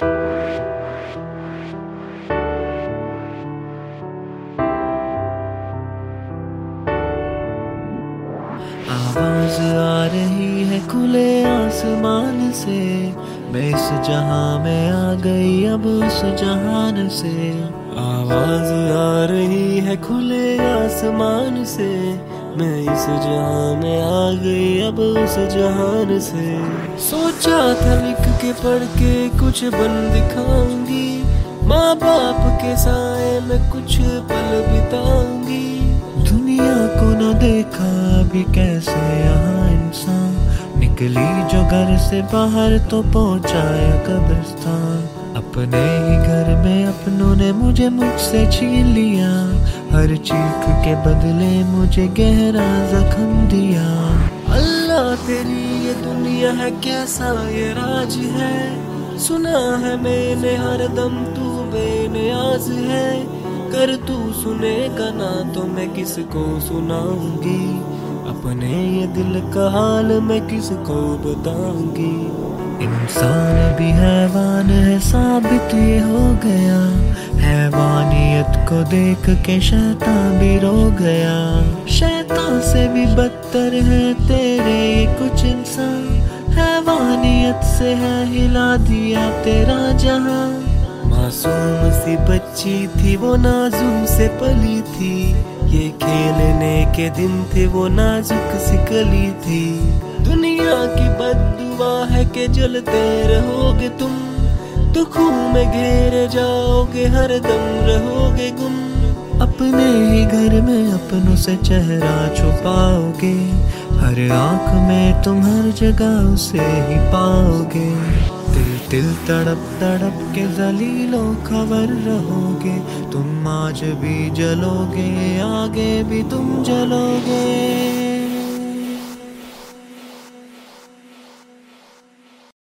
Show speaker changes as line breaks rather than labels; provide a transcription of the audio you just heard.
आवाज आ रही है खुले आसमान से, मैं इस जहां में आ गई अब उस जहान से। आवाज आ रही है खुले आसमान से, मैं इस जहां में आ गई अब उस जहान से। सोचा था लिख के पढ़ के कुछ बन दिखाऊंगी, माँ बाप के साए में कुछ पल बिताऊंगी। दुनिया को न देखा अभी कैसे यहाँ इंसान, निकली जो घर से बाहर तो पहुंचाया कब्रिस्तान। अपने ही घर में अपनों ने मुझसे छीन लिया, हर चीख के बदले मुझे गहरा जख्म दिया। अल्लाह तेरी ये दुनिया है कैसा ये राज है, सुना है मैंने हर दम तू बेनियाज है। कर तू सुनेगा ना तो मैं किसको सुनाऊंगी, अपने ये दिल का हाल मैं किसको बताऊंगी। इंसान भी हैवान है साबित ये हो गया, हैवानियत को देख के शैतान भी रो गया। शैतान से भी बदतर है तेरे ये कुछ इंसान, हैवानियत से है हिला दिया तेरा जहां। मासूम सी बच्ची थी वो नाजुक से पली थी, ये खेलने के दिन थे वो नाजुक सी कली थी। दुनिया की बद्दुआ है कि जलते रहोगे तुम, दुखों में घेरे जाओगे हर दम रहोगे गुम। अपने ही घर में अपनों से चेहरा छुपाओगे, हर आंख में तुम हर जगह उसे ही पाओगे। दिल दिल तड़प तड़प के जलीलो खबर रहोगे, तुम आज भी जलोगे आगे भी तुम जलोगे।